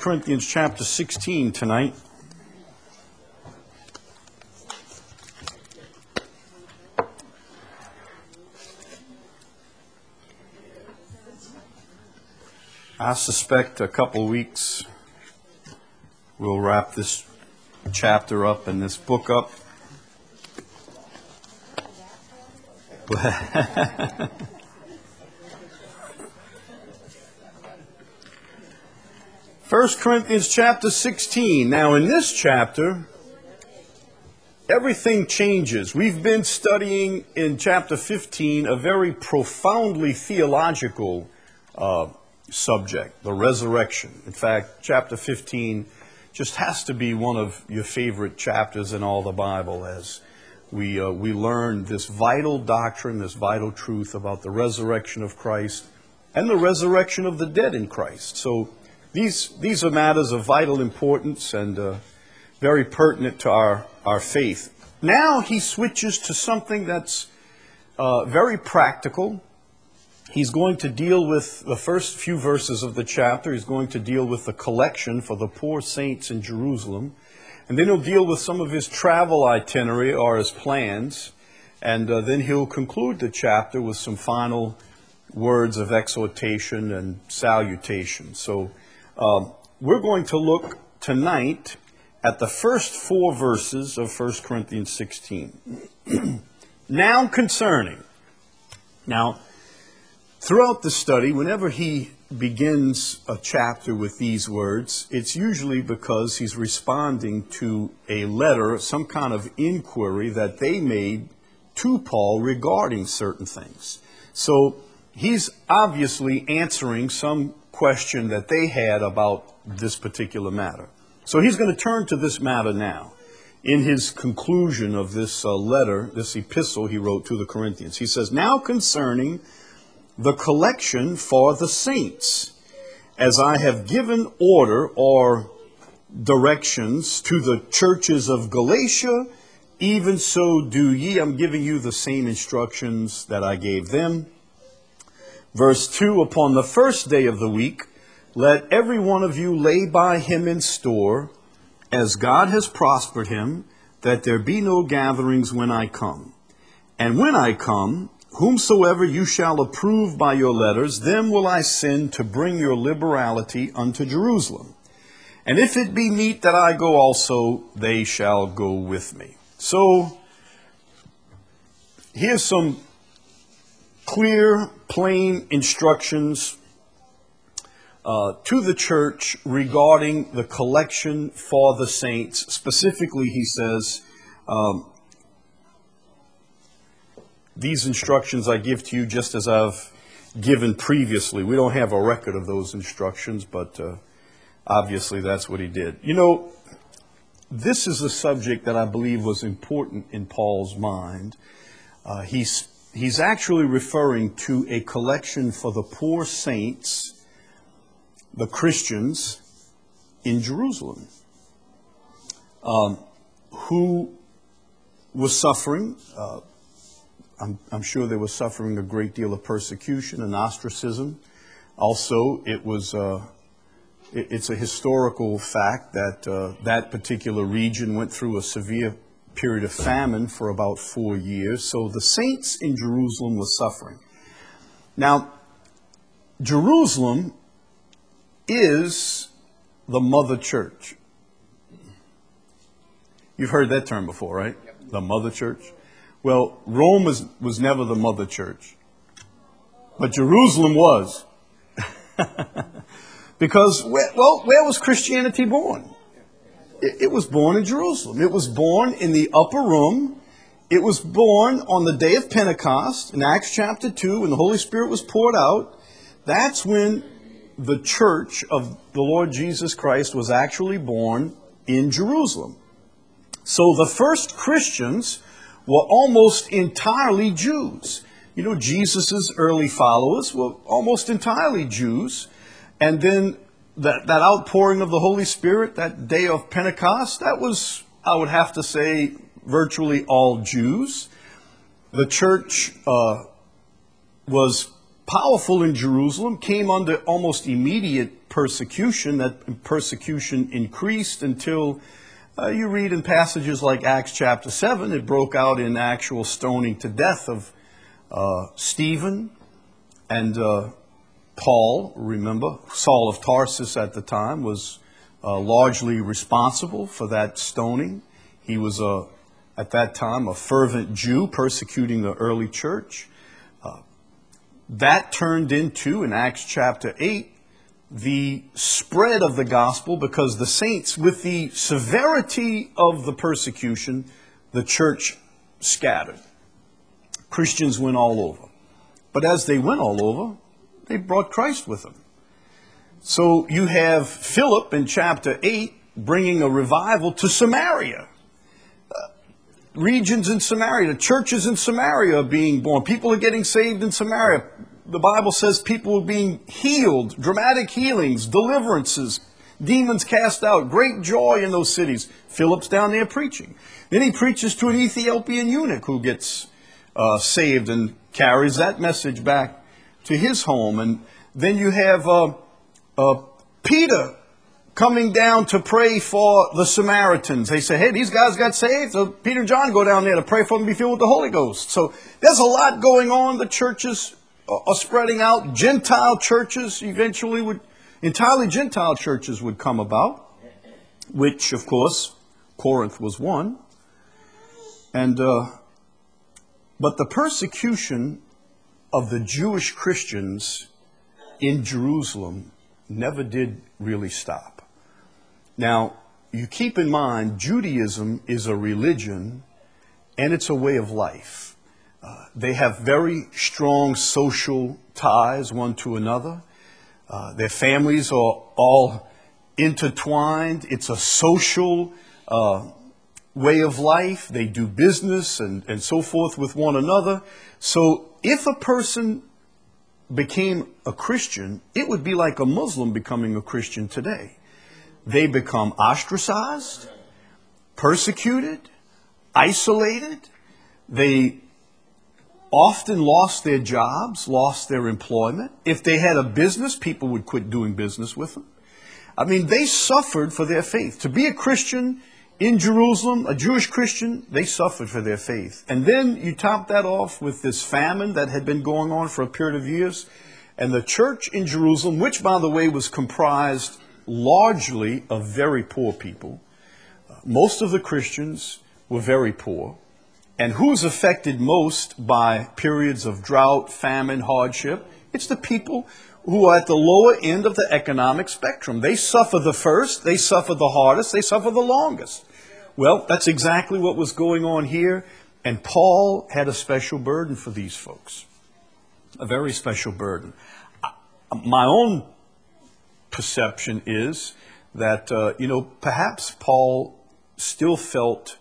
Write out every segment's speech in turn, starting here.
Corinthians chapter 16 tonight. I suspect a couple of weeks we'll wrap this chapter up and this book up. First Corinthians chapter 16. Now in this chapter, everything changes. We've been studying in chapter 15 a very profoundly theological subject, the resurrection. In fact, chapter 15 just has to be one of your favorite chapters in all the Bible as we learn this vital doctrine, this vital truth about the resurrection of Christ and the resurrection of the dead in Christ. So these are matters of vital importance and very pertinent to our faith. Now he switches to something that's very practical. He's going to deal with the first few verses of the chapter. He's going to deal with the collection for the poor saints in Jerusalem. And then he'll deal with some of his travel itinerary or his plans. And then he'll conclude the chapter with some final words of exhortation and salutation. So we're going to look tonight at the first 4 verses of 1 Corinthians 16. Now concerning. Now, throughout the study, whenever he begins a chapter with these words, it's usually because he's responding to a letter, some kind of inquiry that they made to Paul regarding certain things. So he's obviously answering some question that they had about this particular matter. So he's going to turn to this matter now in his conclusion of this letter, this epistle he wrote to the Corinthians. He says, now concerning the collection for the saints, as I have given order or directions to the churches of Galatia, even so do ye. I'm giving you the same instructions that I gave them. Verse 2, upon the first day of the week, let every one of you lay by him in store, as God has prospered him, that there be no gatherings when I come. And when I come, whomsoever you shall approve by your letters, them will I send to bring your liberality unto Jerusalem. And if it be meet that I go also, they shall go with me. So, here's some clear, plain instructions to the church regarding the collection for the saints. Specifically, he says, these instructions I give to you just as I've given previously. We don't have a record of those instructions, but obviously that's what he did. You know, this is a subject that I believe was important in Paul's mind. He's actually referring to a collection for the poor saints, the Christians in Jerusalem, who was suffering. I'm sure they were suffering a great deal of persecution and ostracism. Also, it's a historical fact that that particular region went through a severe period of famine for about 4 years. So the saints in Jerusalem were suffering. Now, Jerusalem is the mother church. You've heard that term before, right? Yep. The mother church. Well, Rome was never the mother church, but Jerusalem was. Because, where was Christianity born? It was born in Jerusalem. It was born in the upper room. It was born on the day of Pentecost in Acts chapter 2 when the Holy Spirit was poured out. That's when the church of the Lord Jesus Christ was actually born in Jerusalem. So the first Christians were almost entirely Jews. You know, Jesus' early followers were almost entirely Jews. And then that outpouring of the Holy Spirit, that day of Pentecost, that was, I would have to say, virtually all Jews. The church was powerful in Jerusalem, came under almost immediate persecution. That persecution increased until you read in passages like Acts chapter 7, it broke out in actual stoning to death of Stephen and Paul. Remember, Saul of Tarsus at the time was largely responsible for that stoning. He was, at that time, a fervent Jew persecuting the early church. That turned into, in Acts chapter 8, the spread of the gospel, because the saints, with the severity of the persecution, the church scattered. Christians went all over. But as they went all over, they brought Christ with them. So you have Philip in chapter 8 bringing a revival to Samaria. Regions in Samaria, the churches in Samaria are being born. People are getting saved in Samaria. The Bible says people are being healed, dramatic healings, deliverances, demons cast out, great joy in those cities. Philip's down there preaching. Then he preaches to an Ethiopian eunuch who gets saved and carries that message back to his home. And then you have Peter coming down to pray for the Samaritans. They say, hey, these guys got saved. So Peter and John go down there to pray for them to be filled with the Holy Ghost. So there's a lot going on. The churches are spreading out. Gentile churches eventually entirely Gentile churches would come about, which, of course, Corinth was one. And but the persecution of the Jewish Christians in Jerusalem never did really stop. Now, you keep in mind, Judaism is a religion and it's a way of life. They have very strong social ties one to another. Their families are all intertwined. It's a social way of life. They do business and so forth with one another. So if a person became a Christian, it would be like a Muslim becoming a Christian today. They become ostracized, persecuted, isolated. They often lost their jobs, lost their employment. If they had a business, people would quit doing business with them. I mean, they suffered for their faith. To be a Christian in Jerusalem, a Jewish Christian, they suffered for their faith. And then you top that off with this famine that had been going on for a period of years. And the church in Jerusalem, which, by the way, was comprised largely of very poor people. Most of the Christians were very poor. And who's affected most by periods of drought, famine, hardship? It's the people who are at the lower end of the economic spectrum. They suffer the first, they suffer the hardest, they suffer the longest. Well, that's exactly what was going on here. And Paul had a special burden for these folks. A very special burden. My own perception is that, perhaps Paul still felt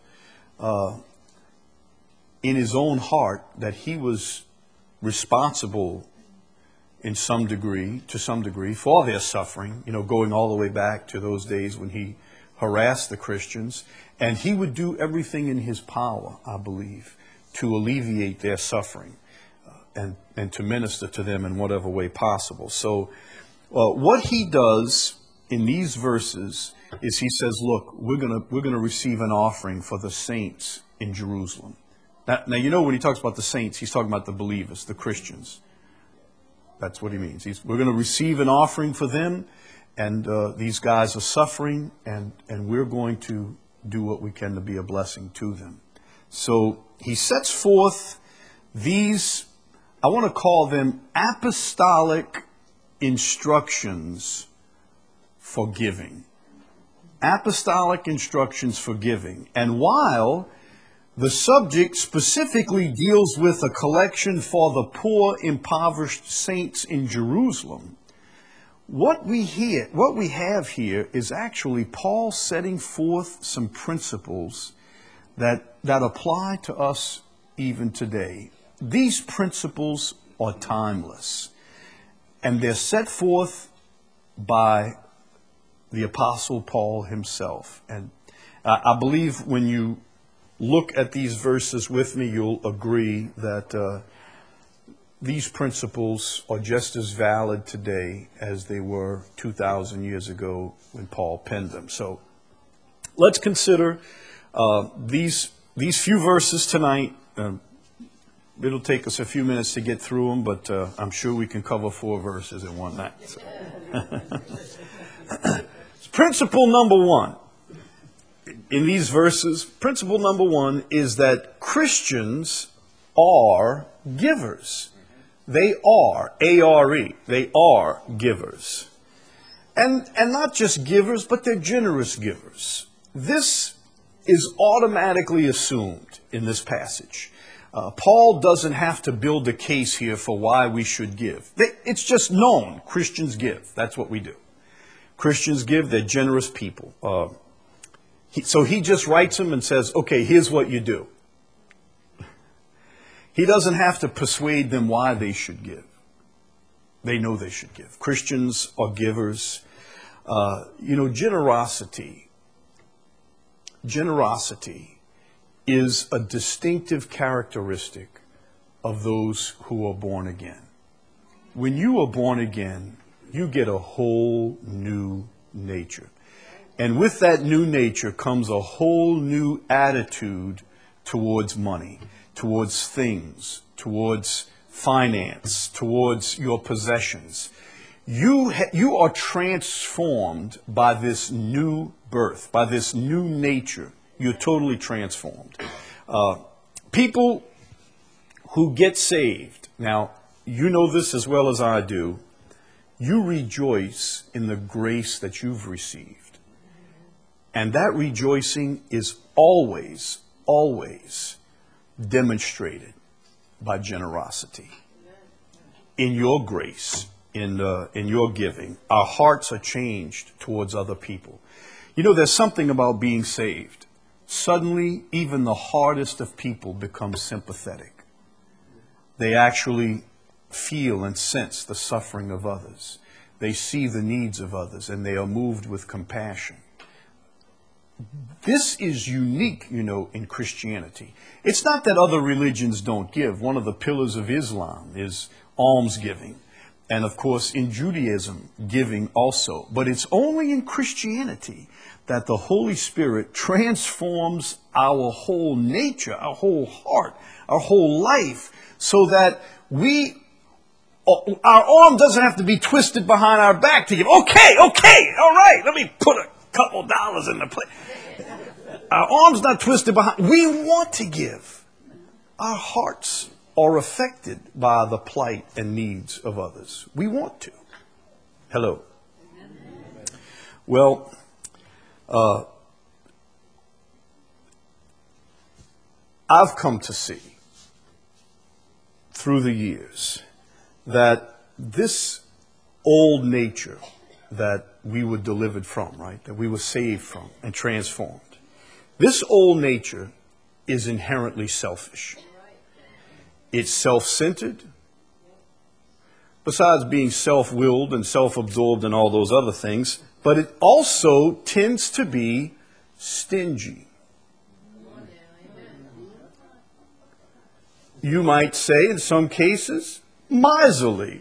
in his own heart that he was responsible to some degree, for their suffering, going all the way back to those days when he harassed the Christians. And he would do everything in his power, I believe, to alleviate their suffering and to minister to them in whatever way possible. So what he does in these verses is he says, look, we're gonna receive an offering for the saints in Jerusalem. Now, when he talks about the saints, he's talking about the believers, the Christians. That's what he means. We're going to receive an offering for them, and these guys are suffering, and we're going to do what we can to be a blessing to them. So he sets forth these, I want to call them apostolic instructions for giving. Apostolic instructions for giving. And while the subject specifically deals with a collection for the poor, impoverished saints in Jerusalem, what we have here is actually Paul setting forth some principles that apply to us even today. These principles are timeless, and they're set forth by the Apostle Paul himself. And I believe when you look at these verses with me, you'll agree that these principles are just as valid today as they were 2,000 years ago when Paul penned them. So let's consider these few verses tonight. It'll take us a few minutes to get through them, but I'm sure we can cover 4 verses in one night. So. Principle number 1 in these verses, principle number 1 is that Christians are givers. They are, A-R-E, they are givers. And not just givers, but they're generous givers. This is automatically assumed in this passage. Paul doesn't have to build a case here for why we should give. It's just known. Christians give. That's what we do. Christians give. They're generous people. So he just writes them and says, okay, here's what you do. He doesn't have to persuade them why they should give. They know they should give. Christians are givers. Generosity is a distinctive characteristic of those who are born again. When you are born again, you get a whole new nature. And with that new nature comes a whole new attitude towards money, towards things, towards finance, towards your possessions. You are transformed by this new birth, by this new nature. You're totally transformed. People who get saved, now, you know this as well as I do, you rejoice in the grace that you've received. And that rejoicing is always, always demonstrated by generosity. In your grace, in your giving, our hearts are changed towards other people. You know, there's something about being saved. Suddenly, even the hardest of people become sympathetic. They actually feel and sense the suffering of others. They see the needs of others, and they are moved with compassion. This is unique, in Christianity. It's not that other religions don't give. One of the pillars of Islam is almsgiving. And of course, in Judaism, giving also. But it's only in Christianity that the Holy Spirit transforms our whole nature, our whole heart, our whole life, so that our arm doesn't have to be twisted behind our back to give. Okay, all right, let me put a couple dollars in the plate. Our arm's not twisted behind. We want to give. Our hearts are affected by the plight and needs of others. We want to. Hello. Well, I've come to see through the years that this old nature that we were delivered from, right, that we were saved from and transformed, this old nature is inherently selfish. It's self-centered. Besides being self-willed and self-absorbed and all those other things, but it also tends to be stingy. You might say, in some cases, miserly.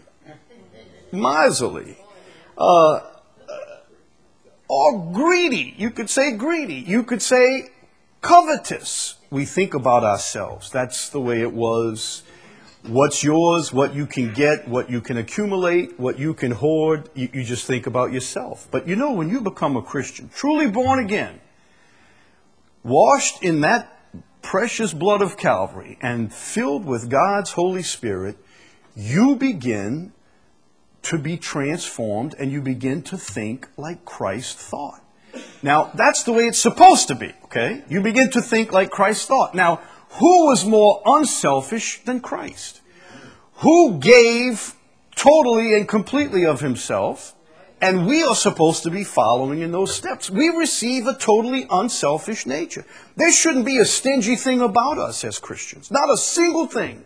Or greedy. You could say greedy. You could say covetous. We think about ourselves. That's the way it was. What's yours, what you can get, what you can accumulate, what you can hoard, you just think about yourself. But when you become a Christian, truly born again, washed in that precious blood of Calvary and filled with God's Holy Spirit, you begin to be transformed and you begin to think like Christ thought. Now, that's the way it's supposed to be, okay? You begin to think like Christ thought. Now, who was more unselfish than Christ? Who gave totally and completely of himself, and we are supposed to be following in those steps. We receive a totally unselfish nature. There shouldn't be a stingy thing about us as Christians. Not a single thing.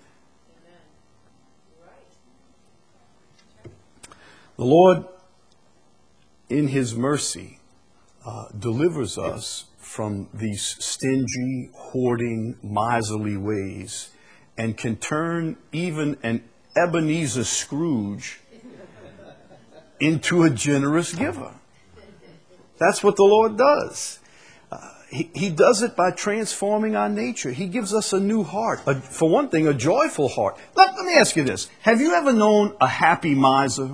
The Lord, in His mercy, delivers us from these stingy, hoarding, miserly ways and can turn even an Ebenezer Scrooge into a generous giver. That's what the Lord does. He does it by transforming our nature. He gives us a new heart. For one thing, a joyful heart. Let me ask you this. Have you ever known a happy miser?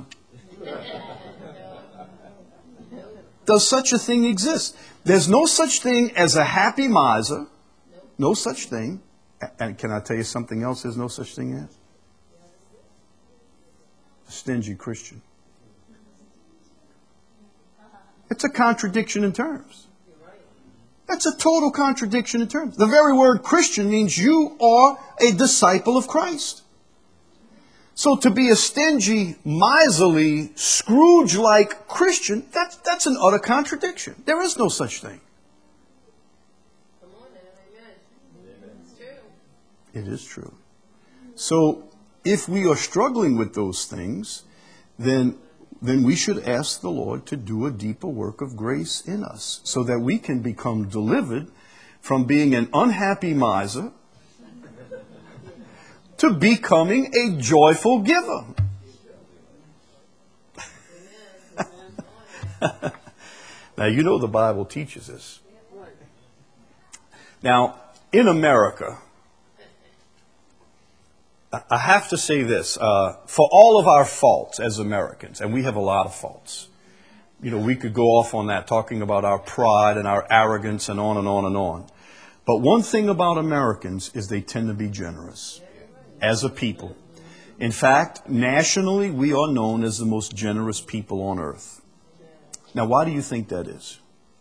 Does such a thing exist? There's no such thing as a happy miser. No such thing. And can I tell you something else there's no such thing as? A stingy Christian. It's a contradiction in terms. That's a total contradiction in terms. The very word Christian means you are a disciple of Christ. So to be a stingy, miserly, Scrooge-like Christian, that's an utter contradiction. There is no such thing. Come on now, amen. It's true. It is true. So if we are struggling with those things, then we should ask the Lord to do a deeper work of grace in us so that we can become delivered from being an unhappy miser to becoming a joyful giver. Now, you know the Bible teaches this. Now, in America, I have to say this, for all of our faults as Americans, and we have a lot of faults. You know, we could go off on that, talking about our pride and our arrogance and on and on and on. But one thing about Americans is they tend to be generous as a people. In fact, nationally, we are known as the most generous people on earth. Now, why do you think that is?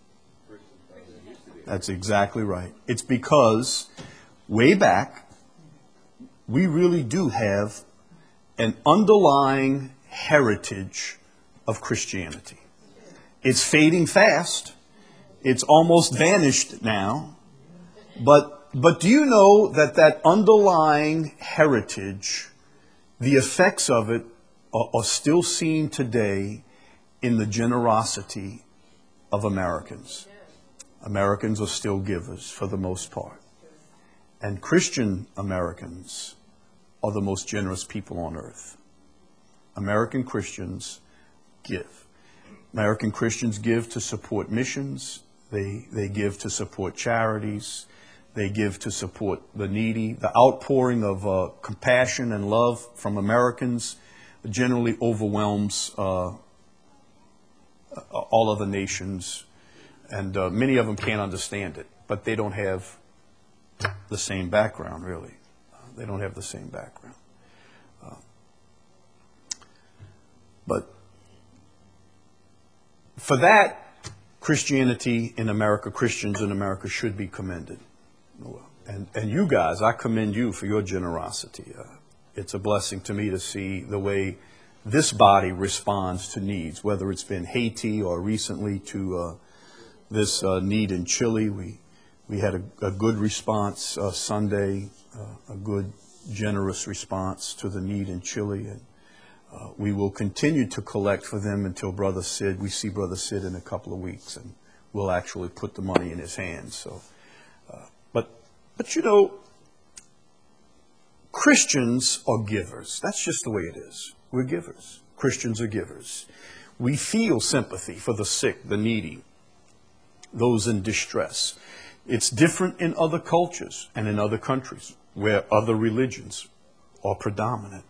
That's exactly right. It's because way back, we really do have an underlying heritage of Christianity. It's fading fast. It's almost vanished now. But do you know that underlying heritage, the effects of it are still seen today in the generosity of Americans? Americans are still givers for the most part. And Christian Americans are the most generous people on earth. American Christians give. American Christians give to support missions. They give to support charities. They give to support the needy. The outpouring of compassion and love from Americans generally overwhelms all other nations. And many of them can't understand it, but they don't have the same background, really. They don't have the same background. But for that, Christianity in America, Christians in America should be commended. And you guys, I commend you for your generosity. It's a blessing to me to see the way this body responds to needs, whether it's been Haiti or recently to this need in Chile. We had a good response Sunday, a good, generous response to the need in Chile. And we will continue to collect for them until we see Brother Sid in a couple of weeks, and we'll actually put the money in his hands. So, but you know, Christians are givers. That's just the way it is. We're givers. Christians are givers. We feel sympathy for the sick, the needy, those in distress. It's different in other cultures and in other countries where other religions are predominant.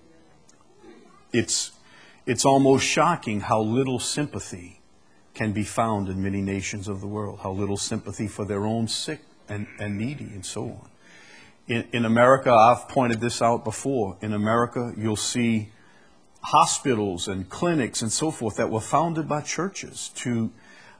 It's almost shocking how little sympathy can be found in many nations of the world, how little sympathy for their own sick and needy and so on. In America, I've pointed this out before, in America you'll see hospitals and clinics and so forth that were founded by churches to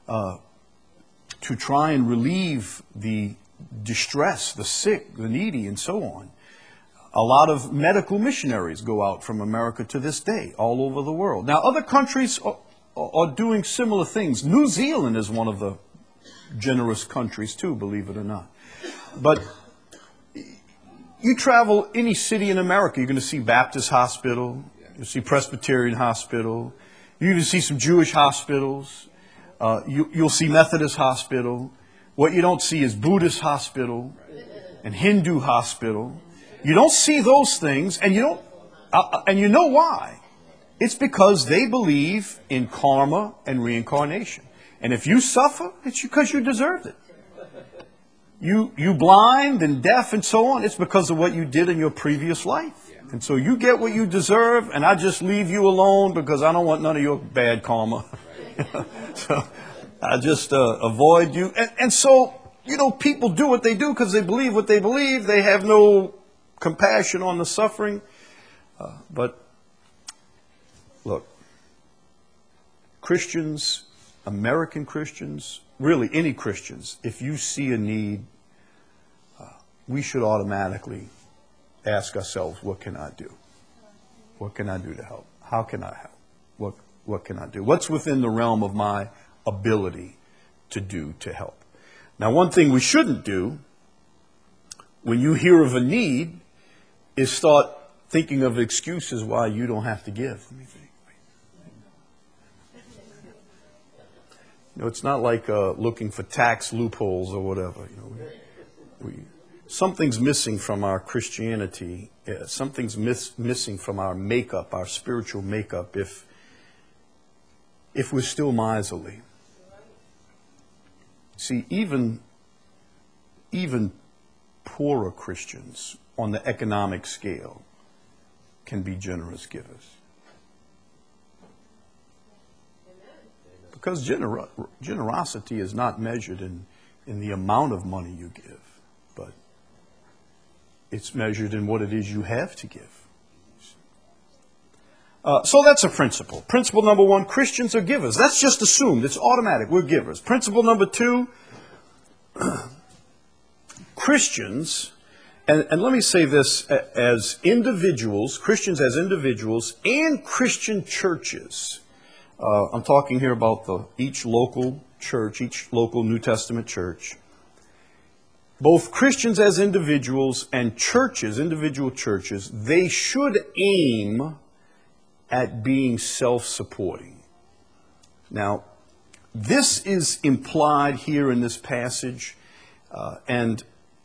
try and relieve the distress, the sick, the needy, and so on. A lot of medical missionaries go out from America to this day, all over the world. Now, other countries are doing similar things. New Zealand is one of the generous countries too, believe it or not. But you travel any city in America, you're going to see Baptist hospital, you'll see Presbyterian hospital, you're going to see some Jewish hospitals, you'll see Methodist hospital. What you don't see is Buddhist hospital and Hindu hospital. You don't see those things, and and you know why? It's because they believe in karma and reincarnation. And if you suffer, it's because you deserved it. You blind and deaf and so on, it's because of what you did in your previous life. And so you get what you deserve, and I just leave you alone because I don't want none of your bad karma. So I just avoid you. And so, people do what they do because they believe what they believe. They have no compassion on the suffering. But look, Christians, American Christians, really any Christians, if you see a need, we should automatically ask ourselves, what can I do? What can I do to help? How can I help? What can I do? What's within the realm of my ability to do to help? Now, one thing we shouldn't do when you hear of a need is start thinking of excuses why you don't have to give. Let me think. It's not like looking for tax loopholes or whatever. Something's missing from our Christianity. Something's missing from our makeup, our spiritual makeup, if we're still miserly. See, even poorer Christians on the economic scale can be generous givers. Because generosity is not measured in the amount of money you give, but it's measured in what it is you have to give. So that's a principle. Principle number one, Christians are givers. That's just assumed. It's automatic. We're givers. Principle number two, Christians, and let me say this, as individuals, Christians as individuals, and Christian churches. I'm talking here about each local church, each local New Testament church. Both Christians as individuals and churches, individual churches, they should aim at being self-supporting. Now, this is implied here in this passage, and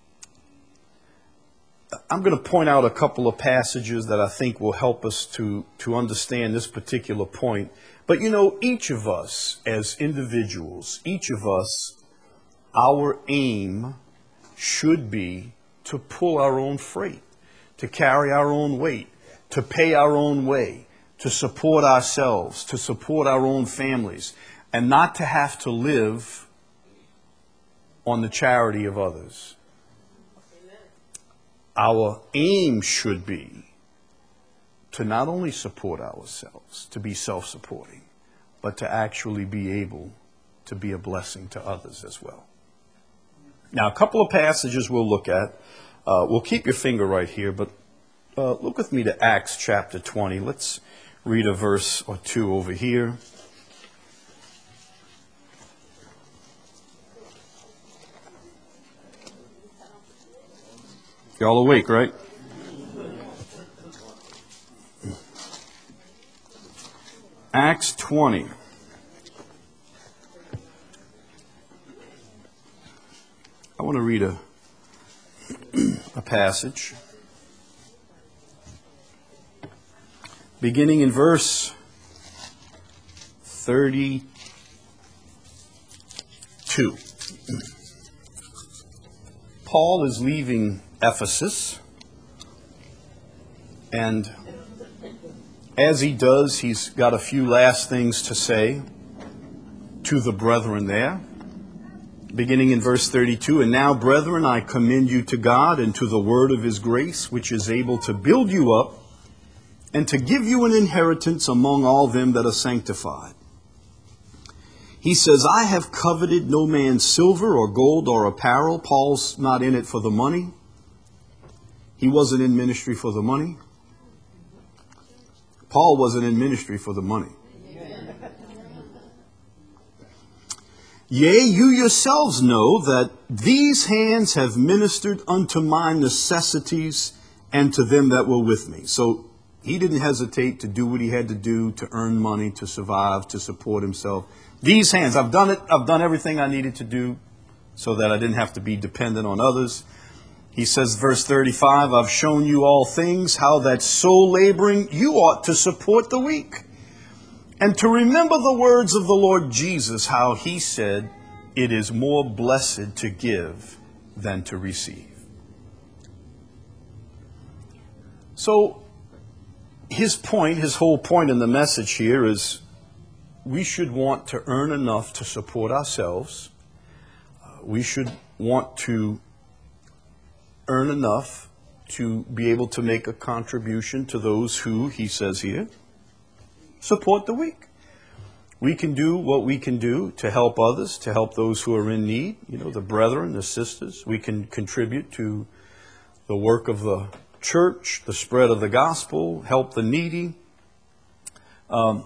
I'm going to point out a couple of passages that I think will help us to understand this particular point. But each of us as individuals, each of us, our aim should be to pull our own freight, to carry our own weight, to pay our own way, to support ourselves, to support our own families, and not to have to live on the charity of others. Our aim should be to not only support ourselves, to be self-supporting, but to actually be able to be a blessing to others as well. Now, a couple of passages we'll look at. We'll keep your finger right here, but look with me to Acts chapter 20. Let's read a verse or two over here. Y'all awake, right? Acts 20. I want to read a passage beginning in verse 32. Paul is leaving Ephesus, and as he does, he's got a few last things to say to the brethren there. Beginning in verse 32, "And now, brethren, I commend you to God and to the word of his grace, which is able to build you up and to give you an inheritance among all them that are sanctified." He says, "I have coveted no man's silver or gold or apparel." Paul's not in it for the money. He wasn't in ministry for the money. Paul wasn't in ministry for the money. "Yea, you yourselves know that these hands have ministered unto my necessities and to them that were with me." So he didn't hesitate to do what he had to do to earn money, to survive, to support himself. These hands, I've done it. I've done everything I needed to do so that I didn't have to be dependent on others. He says, verse 35, I've shown you all things, how that so laboring you ought to support the weak. And to remember the words of the Lord Jesus, how he said, it is more blessed to give than to receive. So his whole point in the message here is we should want to earn enough to support ourselves. We should want to earn enough to be able to make a contribution to those who, he says here, support the weak. We can do what we can do to help others, to help those who are in need, the brethren, the sisters. We can contribute to the work of the church, the spread of the gospel, help the needy. I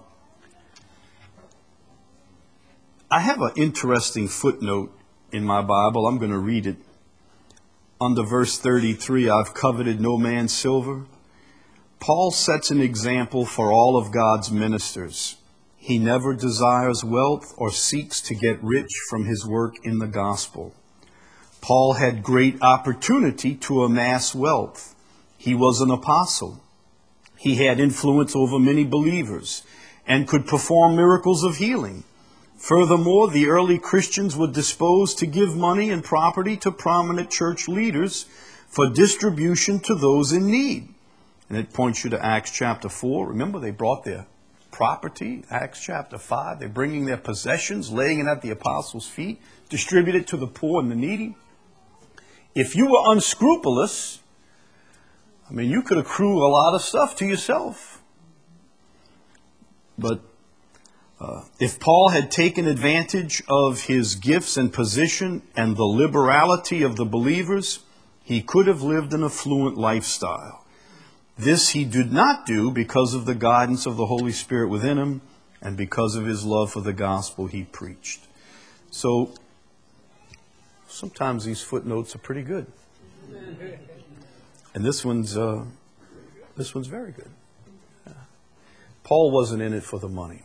have an interesting footnote in my Bible. I'm going to read it. Under verse 33, I've coveted no man's silver. Paul sets an example for all of God's ministers. He never desires wealth or seeks to get rich from his work in the gospel. Paul had great opportunity to amass wealth. He was an apostle. He had influence over many believers and could perform miracles of healing. Furthermore, the early Christians were disposed to give money and property to prominent church leaders for distribution to those in need. And it points you to Acts chapter 4. Remember, they brought their property. Acts chapter 5. They're bringing their possessions, laying it at the apostles' feet, distribute it to the poor and the needy. If you were unscrupulous, you could accrue a lot of stuff to yourself. But if Paul had taken advantage of his gifts and position and the liberality of the believers, he could have lived an affluent lifestyle. This he did not do because of the guidance of the Holy Spirit within him and because of his love for the gospel he preached. So sometimes these footnotes are pretty good. And this one's very good. Paul wasn't in it for the money.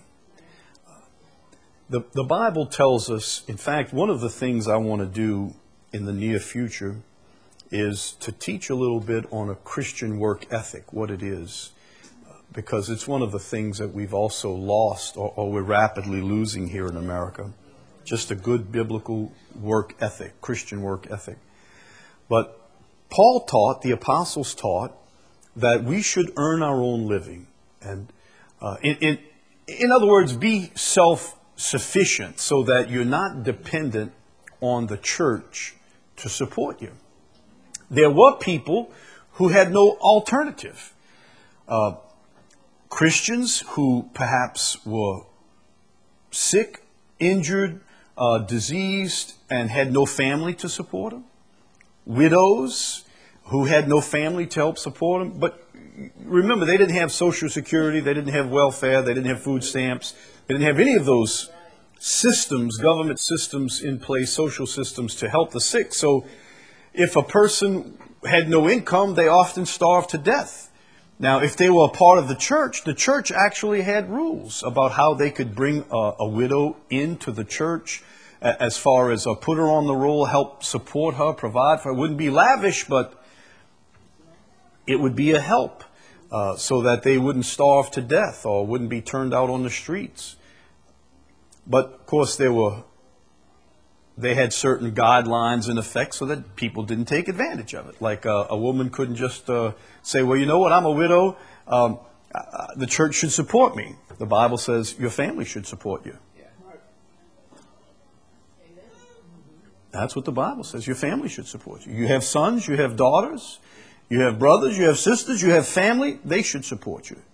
The Bible tells us, in fact, one of the things I want to do in the near future is to teach a little bit on a Christian work ethic, what it is, because it's one of the things that we've also lost or we're rapidly losing here in America, just a good biblical work ethic, Christian work ethic. But Paul taught, the apostles taught, that we should earn our own living. And in other words, be self-sufficient so that you're not dependent on the church to support you. There were people who had no alternative. Christians who perhaps were sick, injured, diseased, and had no family to support them. Widows who had no family to help support them. But remember, they didn't have Social Security, they didn't have welfare, they didn't have food stamps, they didn't have any of those systems, government systems in place, social systems to help the sick. So if a person had no income, they often starved to death. Now, if they were a part of the church actually had rules about how they could bring a widow into the church, as far as put her on the roll, help support her, provide for her. It wouldn't be lavish, but it would be a help so that they wouldn't starve to death or wouldn't be turned out on the streets. But, of course, they had certain guidelines in effect so that people didn't take advantage of it. Like a woman couldn't just say, well, you know what, I'm a widow, the church should support me. The Bible says your family should support you. That's what the Bible says. Your family should support you. You have sons, you have daughters, you have brothers, you have sisters, you have family. They should support you.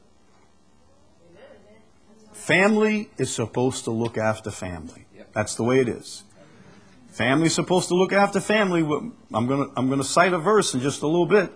Family is supposed to look after family. That's the way it is. Family is supposed to look after family. I'm going to cite a verse in just a little bit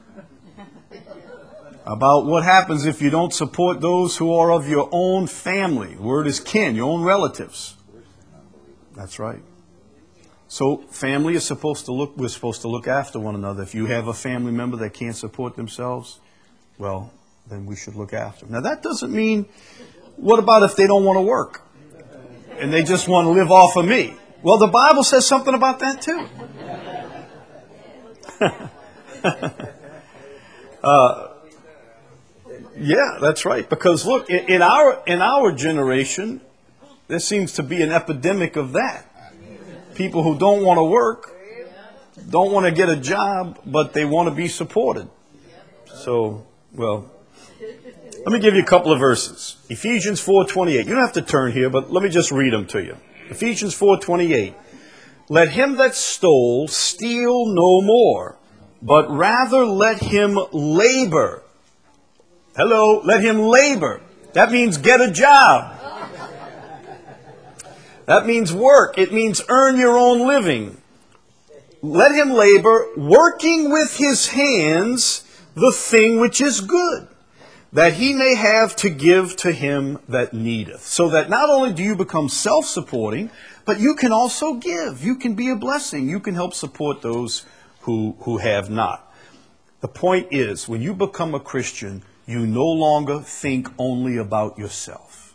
about what happens if you don't support those who are of your own family. The word is kin, your own relatives. That's right. So family is we're supposed to look after one another. If you have a family member that can't support themselves, well, then we should look after them. Now that doesn't mean, what about if they don't want to work and they just want to live off of me? Well, the Bible says something about that too. Yeah, that's right. Because look, in our generation, there seems to be an epidemic of that. People who don't want to work, don't want to get a job, but they want to be supported. So, well, let me give you a couple of verses. Ephesians 4:28. You don't have to turn here, but let me just read them to you. Ephesians 4:28. Let him that stole steal no more, but rather let him labor. Hello, let him labor. That means get a job. That means work. It means earn your own living. Let him labor, working with his hands the thing which is good, that he may have to give to him that needeth. So that not only do you become self-supporting, but you can also give. You can be a blessing. You can help support those who have not. The point is, when you become a Christian, you no longer think only about yourself.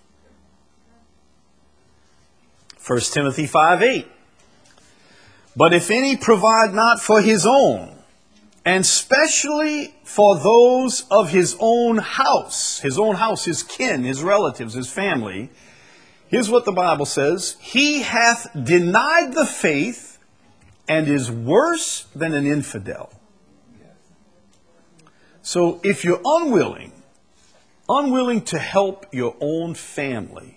1 Timothy 5:8. But if any provide not for his own, and specially for those of his own house, his kin, his relatives, his family, here's what the Bible says: he hath denied the faith and is worse than an infidel. So if you're unwilling to help your own family,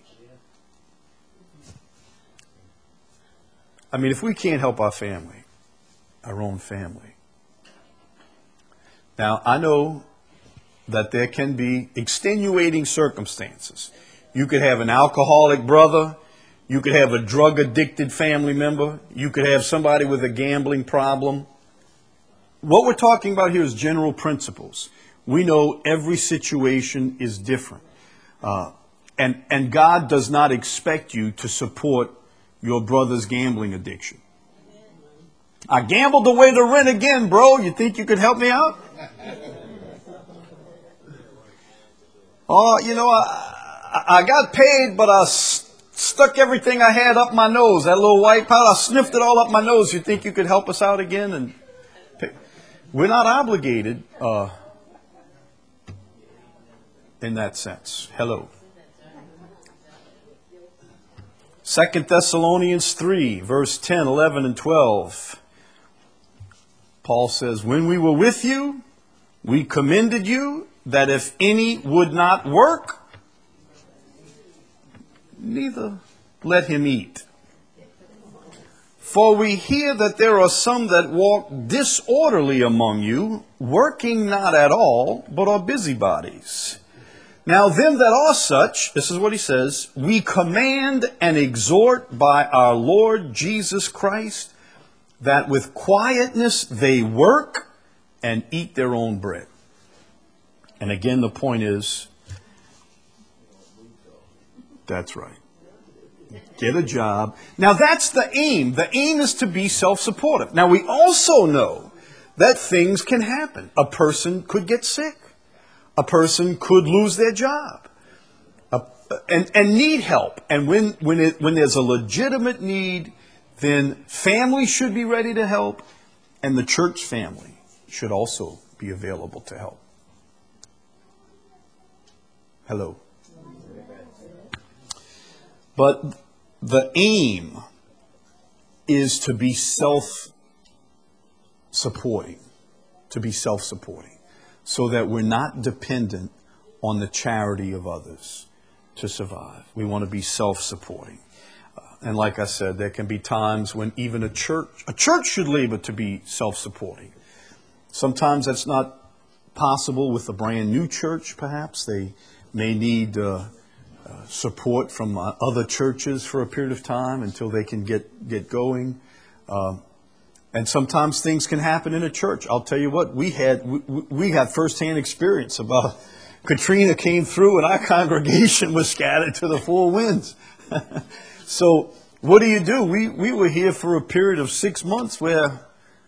I mean, if we can't help our family, our own family. Now, I know that there can be extenuating circumstances. You could have an alcoholic brother. You could have a drug-addicted family member. You could have somebody with a gambling problem. What we're talking about here is general principles. We know every situation is different. And God does not expect you to support your brother's gambling addiction. I gambled away the rent again, bro. You think you could help me out? Oh, you know, I got paid, but I stuck everything I had up my nose. That little white powder, I sniffed it all up my nose. You think you could help us out again? And we're not obligated in that sense. Hello. 2 Thessalonians 3, verse 10, 11, and 12. Paul says, when we were with you, we commended you that if any would not work, neither let him eat. For we hear that there are some that walk disorderly among you, working not at all, but are busybodies. Now them that are such, this is what he says, we command and exhort by our Lord Jesus Christ, that with quietness they work and eat their own bread. And again, the point is, that's right. Get a job. Now that's the aim. The aim is to be self-supportive. Now we also know that things can happen. A person could get sick. A person could lose their job and need help. And when there's a legitimate need, then family should be ready to help, and the church family should also be available to help. Hello. But the aim is to be self-supporting, so that we're not dependent on the charity of others to survive. We want to be self-supporting. And like I said, there can be times when even a church should labor to be self-supporting. Sometimes that's not possible with a brand new church, perhaps. They may need support from other churches for a period of time until they can get going. And sometimes things can happen in a church. I'll tell you what, we had firsthand experience about Katrina came through and our congregation was scattered to the four winds. So what do? We were here for a period of 6 months where,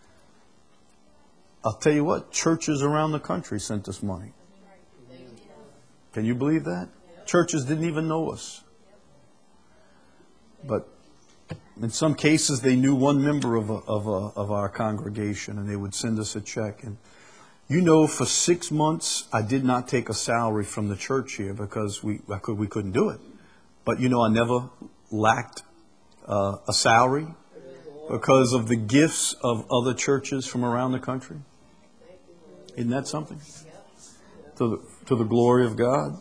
I'll tell you what, churches around the country sent us money. Can you believe that? Churches didn't even know us. But In some cases, they knew one member of our congregation, and they would send us a check. And you know, for 6 months, I did not take a salary from the church here because we couldn't do it. But you know, I never lacked a salary because of the gifts of other churches from around the country. Isn't that something? To the glory of God.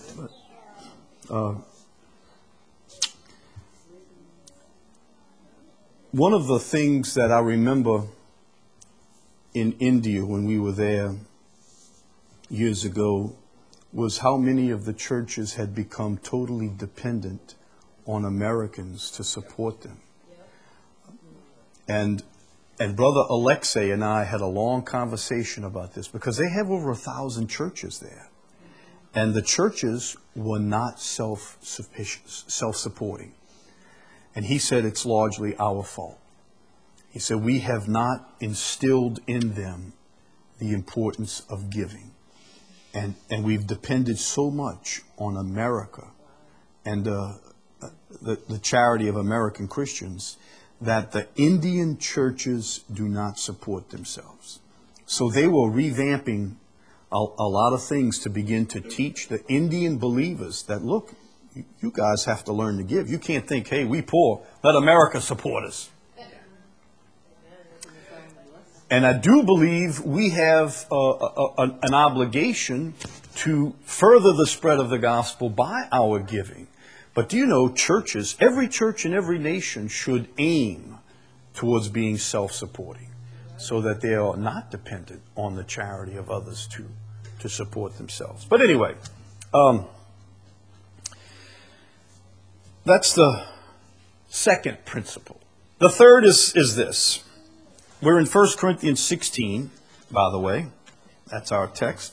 One of the things that I remember in India when we were there years ago was how many of the churches had become totally dependent on Americans to support them. And Brother Alexei and I had a long conversation about this because they have over 1,000 churches there. And the churches were not self-supporting. And he said it's largely our fault. He said we have not instilled in them the importance of giving. And we've depended so much on America and the charity of American Christians that the Indian churches do not support themselves. So they were revamping a lot of things to begin to teach the Indian believers that, look, you guys have to learn to give. You can't think, hey, we poor, let America support us. And I do believe we have an obligation to further the spread of the gospel by our giving. But do you know, churches, every church in every nation should aim towards being self-supporting so that they are not dependent on the charity of others to support themselves. But anyway, that's the second principle. The third is this. We're in 1 Corinthians 16, by the way. That's our text.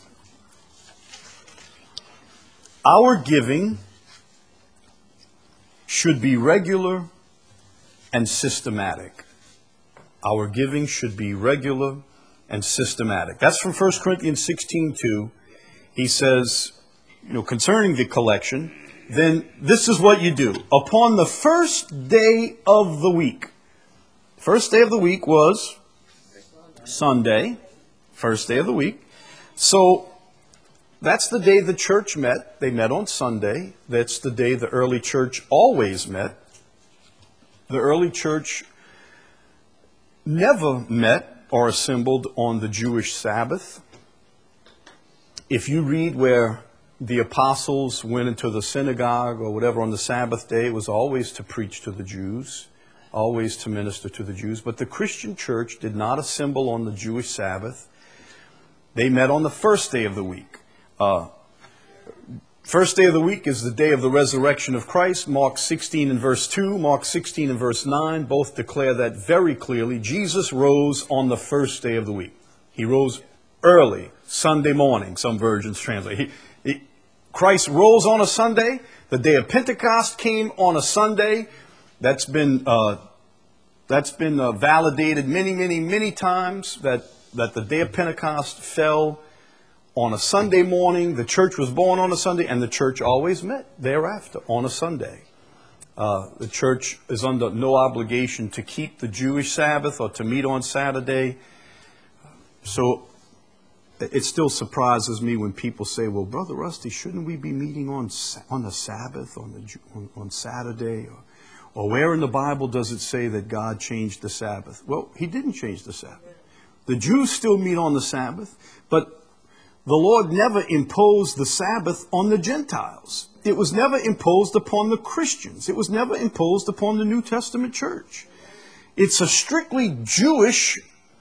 Our giving should be regular and systematic. Our giving should be regular and systematic. That's from 1 Corinthians 16:2. He says, concerning the collection, then this is what you do. Upon the first day of the week. First day of the week was Sunday. First day of the week. So that's the day the church met. They met on Sunday. That's the day the early church always met. The early church never met or assembled on the Jewish Sabbath. If you read where the apostles went into the synagogue or whatever on the Sabbath day, it was always to preach to the Jews, always to minister to the Jews. But the Christian church did not assemble on the Jewish Sabbath. They met on the first day of the week. First day of the week is the day of the resurrection of Christ. Mark 16 and verse 2, Mark 16 and verse 9 both declare that very clearly. Jesus rose on the first day of the week. He rose early, Sunday morning, some versions translate. Christ rose on a Sunday. The day of Pentecost came on a Sunday. That's been validated many times that the day of Pentecost fell on a Sunday morning. The church was born on a Sunday, and the church always met thereafter on a Sunday. The church is under no obligation to keep the Jewish Sabbath or to meet on Saturday. So it still surprises me when people say, well, Brother Rusty, shouldn't we be meeting on the Sabbath, on Saturday? Or where in the Bible does it say that God changed the Sabbath? Well, he didn't change the Sabbath. The Jews still meet on the Sabbath, but the Lord never imposed the Sabbath on the Gentiles. It was never imposed upon the Christians. It was never imposed upon the New Testament church. It's a strictly Jewish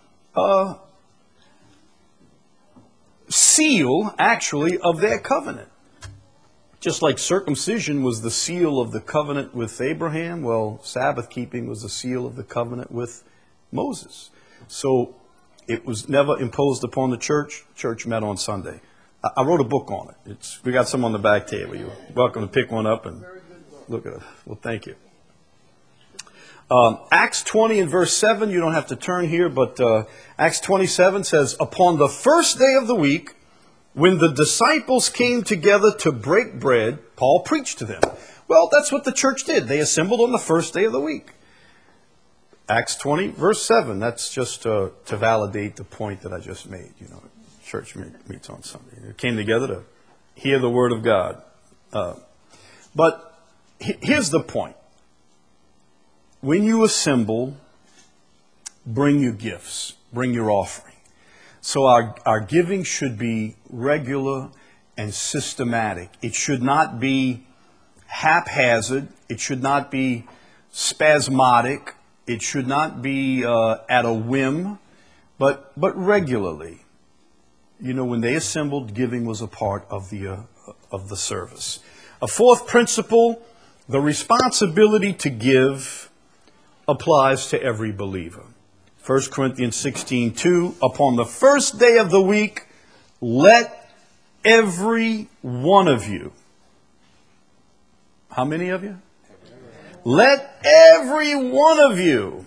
seal, actually, of their covenant. Just like circumcision was the seal of the covenant with Abraham, well, Sabbath keeping was the seal of the covenant with Moses. So it was never imposed upon the church. Church met on Sunday. I wrote a book on it. We got some on the back table. You're welcome to pick one up and look at it. Well, thank you. Acts 20 and verse 7, you don't have to turn here, but Acts 27 says, upon the first day of the week, when the disciples came together to break bread, Paul preached to them. Well, that's what the church did. They assembled on the first day of the week. Acts 20, verse 7. That's just to validate the point that I just made. You know, church meets on Sunday. They came together to hear the word of God. But here's the point. When you assemble, bring your gifts, bring your offering. So our giving should be regular and systematic. It should not be haphazard. It should not be spasmodic. It should not be at a whim, but regularly. You know, when they assembled, giving was a part of the service. A fourth principle, the responsibility to give applies to every believer. 1 Corinthians 16:2, upon the first day of the week, let every one of you. How many of you? Let every one of you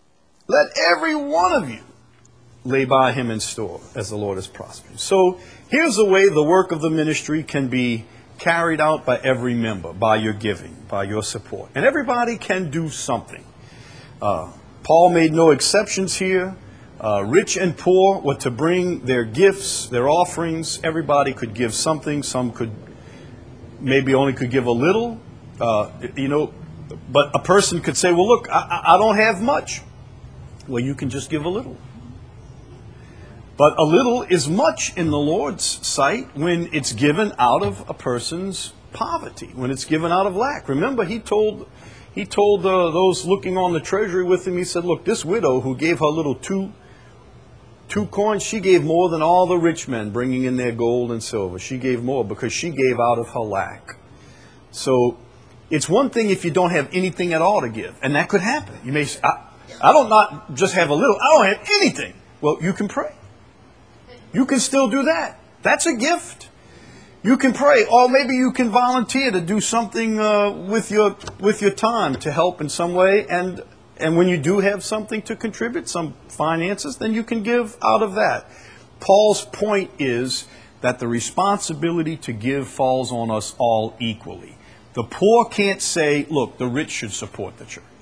lay by him in store as the Lord has prospered. So here's the way the work of the ministry can be carried out by every member, by your giving, by your support. And everybody can do something. Paul made no exceptions here. Rich and poor were to bring their gifts, their offerings. Everybody could give something. Some could maybe only could give a little. But a person could say, well, look, I don't have much. Well, you can just give a little. But a little is much in the Lord's sight when it's given out of a person's poverty, when it's given out of lack. Remember, he told those looking on the treasury with him, he said, look, this widow who gave her little two coins, she gave more than all the rich men bringing in their gold and silver. She gave more because she gave out of her lack. So it's one thing if you don't have anything at all to give, and that could happen. You may say, I don't not just have a little, I don't have anything. Well, you can pray. You can still do that. That's a gift. You can pray, or maybe you can volunteer to do something with your time to help in some way. And when you do have something to contribute, some finances, then you can give out of that. Paul's point is that the responsibility to give falls on us all equally. The poor can't say, look, the rich should support the church.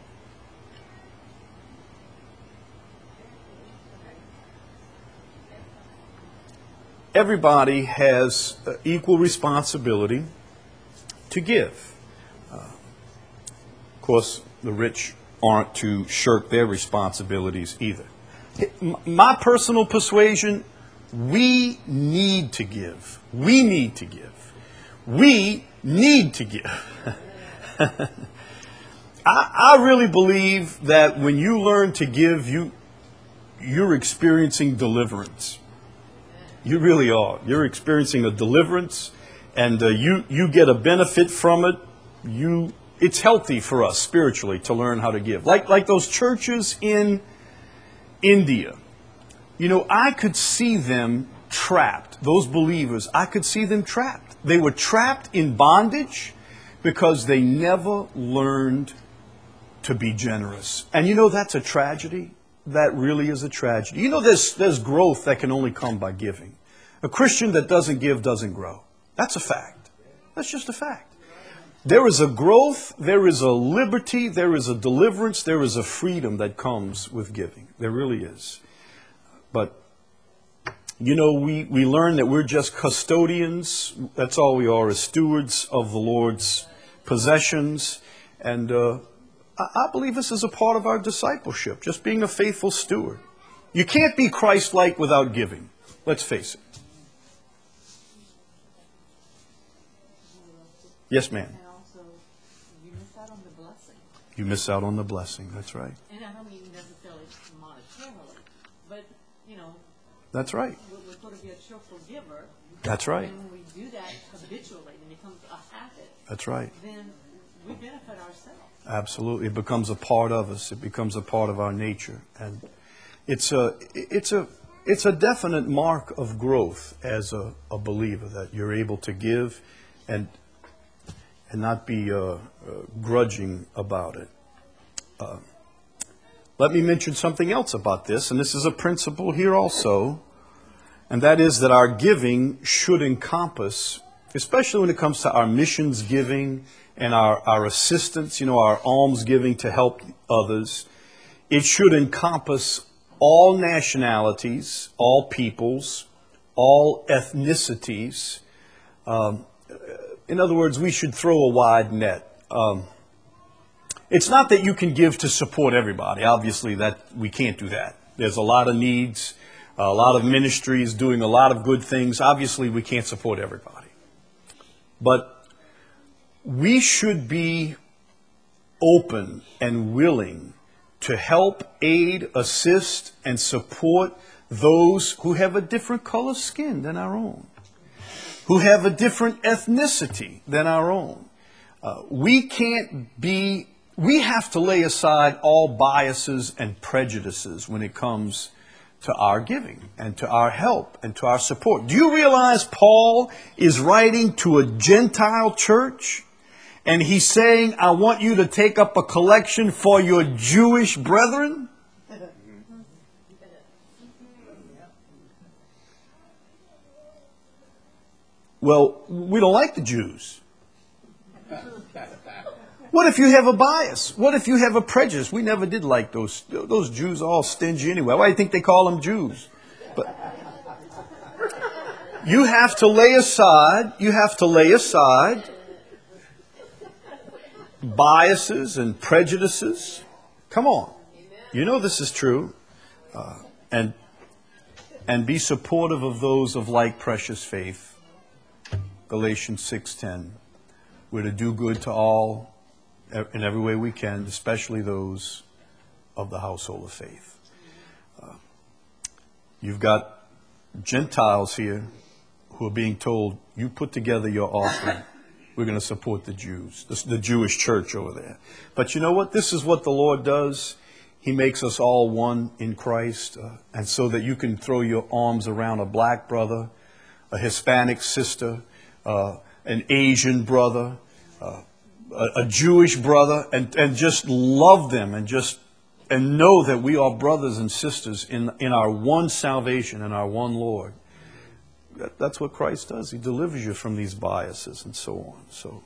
Everybody has equal responsibility to give. Of course, the rich aren't to shirk their responsibilities either. My personal persuasion, we need to give. We need to give. We need to give. I really believe that when you learn to give, you're experiencing deliverance. You really are. You're experiencing a deliverance, and you get a benefit from it. It's healthy for us spiritually to learn how to give. Like those churches in India. You know, I could see them trapped. Those believers, I could see them trapped. They were trapped in bondage because they never learned to be generous. And you know, that's a tragedy. That really is a tragedy. You know, there's growth that can only come by giving. A Christian that doesn't give doesn't grow. That's a fact. That's just a fact. There is a growth, there is a liberty, there is a deliverance, there is a freedom that comes with giving. There really is. But, you know, we learn that we're just custodians. That's all we are, as stewards of the Lord's possessions. And I believe this is a part of our discipleship, just being a faithful steward. You can't be Christ-like without giving. Let's face it. Yes, ma'am. And also, you miss out on the blessing. You miss out on the blessing. That's right. And I don't mean necessarily monetarily, but, you know. That's right. We're going to be a cheerful giver. That's right. And when we do that habitually and it becomes a habit. That's right. Then we benefit ourselves. Absolutely. It becomes a part of us. It becomes a part of our nature. And it's a definite mark of growth as a believer, that you're able to give and not be grudging about it. Let me mention something else about this, and this is a principle here also, and that is that our giving should encompass, especially when it comes to our missions giving and our assistance, you know, our alms giving to help others, it should encompass all nationalities, all peoples, all ethnicities. In other words, we should throw a wide net. It's not that you can give to support everybody. Obviously, that we can't do that. There's a lot of needs, a lot of ministries doing a lot of good things. Obviously, we can't support everybody. But we should be open and willing to help, aid, assist, and support those who have a different color skin than our own, who have a different ethnicity than our own. We have to lay aside all biases and prejudices when it comes to our giving and to our help and to our support. Do you realize Paul is writing to a Gentile church? And he's saying, I want you to take up a collection for your Jewish brethren? Well, we don't like the Jews. What if you have a bias? What if you have a prejudice? We never did like those Jews, all stingy anyway. Why do you think they call them Jews? But you have to lay aside biases and prejudices. Come on. You know this is true. And be supportive of those of like precious faith. Galatians 6:10. We're to do good to all in every way we can, especially those of the household of faith. You've got Gentiles here who are being told, you put together your offering. We're going to support the Jews, the Jewish church over there. But you know what? This is what the Lord does. He makes us all one in Christ. And so that you can throw your arms around a black brother, a Hispanic sister, an Asian brother, a Jewish brother, and just love them and know that we are brothers and sisters in our one salvation and our one Lord. That's what Christ does. He delivers you from these biases and so on. So,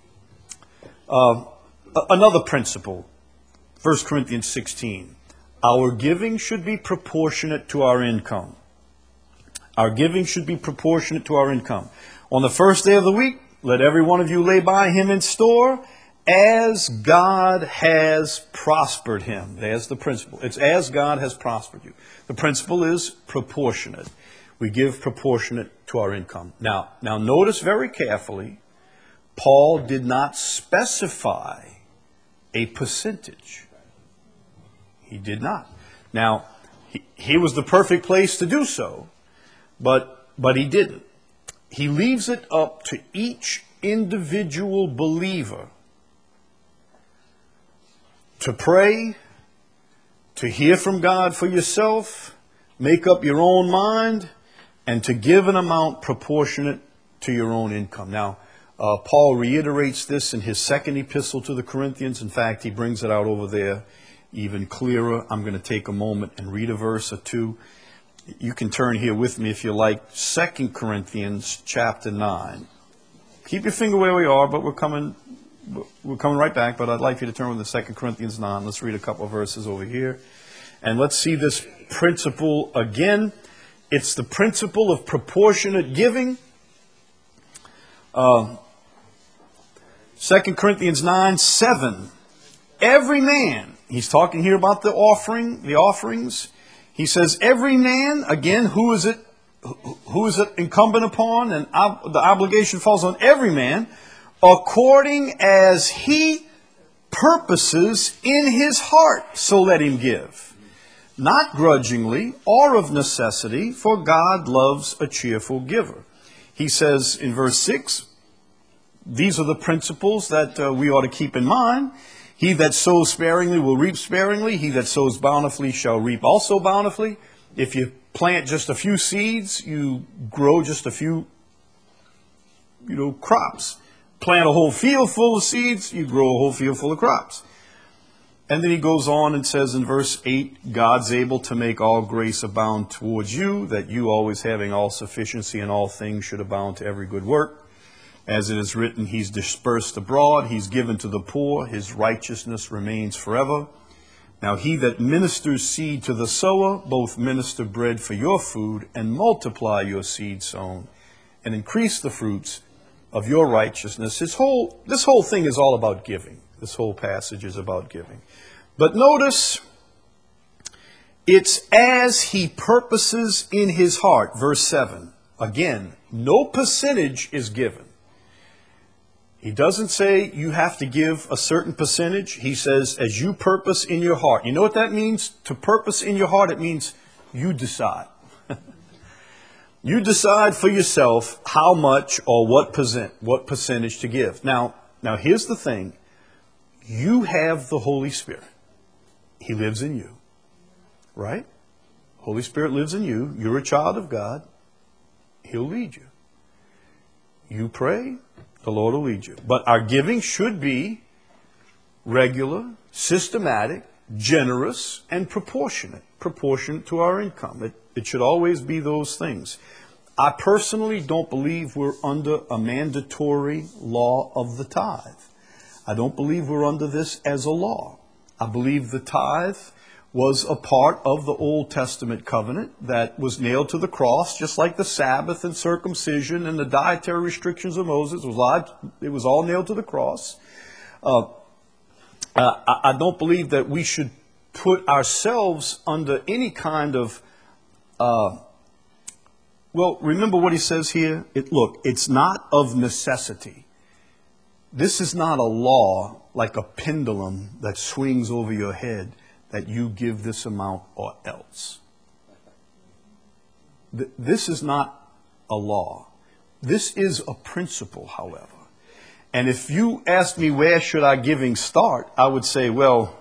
another principle, 1 Corinthians 16. Our giving should be proportionate to our income. Our giving should be proportionate to our income. On the first day of the week, let every one of you lay by him in store as God has prospered him. There's the principle. It's as God has prospered you. The principle is proportionate. We give proportionate to our income. Now notice very carefully, Paul did not specify a percentage. He did not. Now, he was the perfect place to do so, but he didn't. He leaves it up to each individual believer to pray, to hear from God for yourself, make up your own mind, and to give an amount proportionate to your own income. Now, Paul reiterates this in his second epistle to the Corinthians. In fact, he brings it out over there even clearer. I'm going to take a moment and read a verse or two. You can turn here with me if you like. 2 Corinthians chapter 9. Keep your finger where we are, but we're coming right back. But I'd like you to turn with the 2 Corinthians 9. Let's read a couple of verses over here. And let's see this principle again. It's the principle of proportionate giving. 2 Corinthians 9:7. Every man, he's talking here about the offerings. He says, every man, again, who is it incumbent upon? And the obligation falls on every man, according as he purposes in his heart, so let him give. Not grudgingly or of necessity, for God loves a cheerful giver. He says in verse 6, these are the principles that we ought to keep in mind. He that sows sparingly will reap sparingly. He that sows bountifully shall reap also bountifully. If you plant just a few seeds, you grow just a few, crops. Plant a whole field full of seeds, you grow a whole field full of crops. And then he goes on and says in verse 8, God's able to make all grace abound towards you, that you always having all sufficiency in all things should abound to every good work. As it is written, he's dispersed abroad, he's given to the poor, his righteousness remains forever. Now he that ministers seed to the sower, both minister bread for your food, and multiply your seed sown, and increase the fruits of your righteousness. This whole thing is all about giving. This whole passage is about giving. But notice, it's as he purposes in his heart. Verse 7. Again, no percentage is given. He doesn't say you have to give a certain percentage. He says, as you purpose in your heart. You know what that means? To purpose in your heart, it means you decide. You decide for yourself how much or what percentage to give. Now here's the thing. You have the Holy Spirit. He lives in you. Right? Holy Spirit lives in you. You're a child of God. He'll lead you. You pray, the Lord will lead you. But our giving should be regular, systematic, generous, and proportionate to our income. It should always be those things. I personally don't believe we're under a mandatory law of the tithe. I don't believe we're under this as a law. I believe the tithe was a part of the Old Testament covenant that was nailed to the cross, just like the Sabbath and circumcision and the dietary restrictions of Moses. It was all nailed to the cross. I don't believe that we should put ourselves under any kind of... well, remember what he says here? Look, it's not of necessity. This is not a law like a pendulum that swings over your head, that you give this amount or else. This is not a law. This is a principle, however. And if you ask me where should our giving start, I would say, well,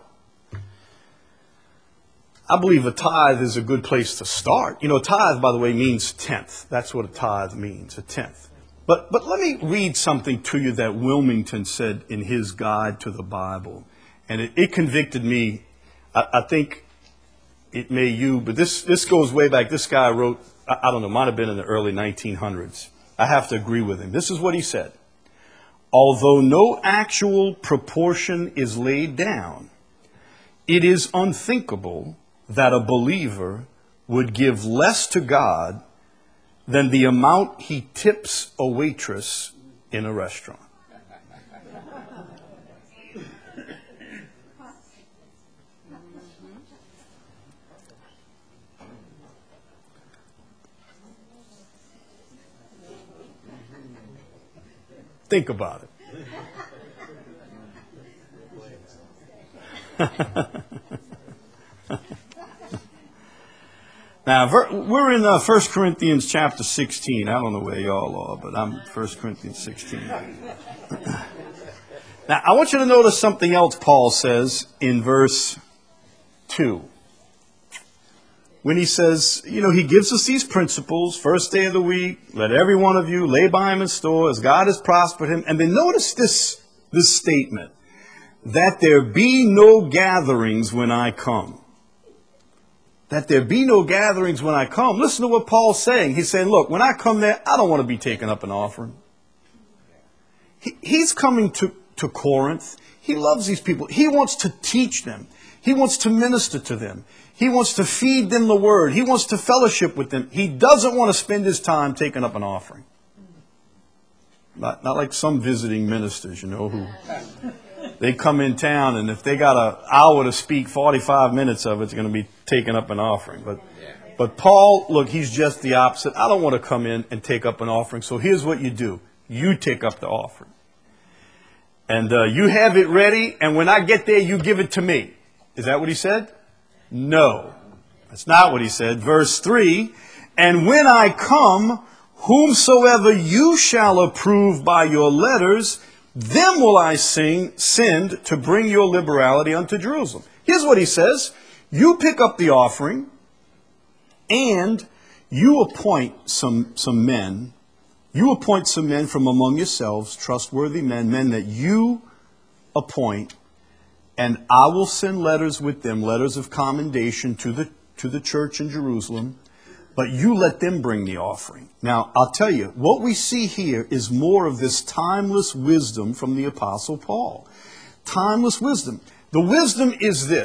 I believe a tithe is a good place to start. You know, tithe, by the way, means tenth. That's what a tithe means, a tenth. But let me read something to you that Wilmington said in his guide to the Bible. And it convicted me. I think it may you, but this goes way back. This guy wrote, I don't know, might have been in the early 1900s. I have to agree with him. This is what he said. Although no actual proportion is laid down, it is unthinkable that a believer would give less to God than the amount he tips a waitress in a restaurant. Think about it. Now, we're in 1 Corinthians chapter 16. I don't know where y'all are, but I'm 1 Corinthians 16. Now, I want you to notice something else Paul says in verse 2. When he says, you know, he gives us these principles, first day of the week, let every one of you lay by him in store as God has prospered him. And then notice this statement, that there be no gatherings when I come. That there be no gatherings when I come. Listen to what Paul's saying. He's saying, look, when I come there, I don't want to be taking up an offering. He's coming to Corinth. He loves these people. He wants to teach them. He wants to minister to them. He wants to feed them the word. He wants to fellowship with them. He doesn't want to spend his time taking up an offering. Not like some visiting ministers, you know, who they come in town and if they got an hour to speak, 45 minutes of it's going to be taking up an offering. But Paul, look, he's just the opposite. I don't want to come in and take up an offering. So here's what you do. You take up the offering. And you have it ready. And when I get there, you give it to me. Is that what he said? No, that's not what he said. Verse 3, and when I come, whomsoever you shall approve by your letters, them will I send to bring your liberality unto Jerusalem. Here's what he says. You pick up the offering and you appoint some men. You appoint some men from among yourselves, trustworthy men that you appoint. And I will send letters with them, letters of commendation to the church in Jerusalem. But you let them bring the offering. Now, I'll tell you, what we see here is more of this timeless wisdom from the Apostle Paul. Timeless wisdom. The wisdom is this.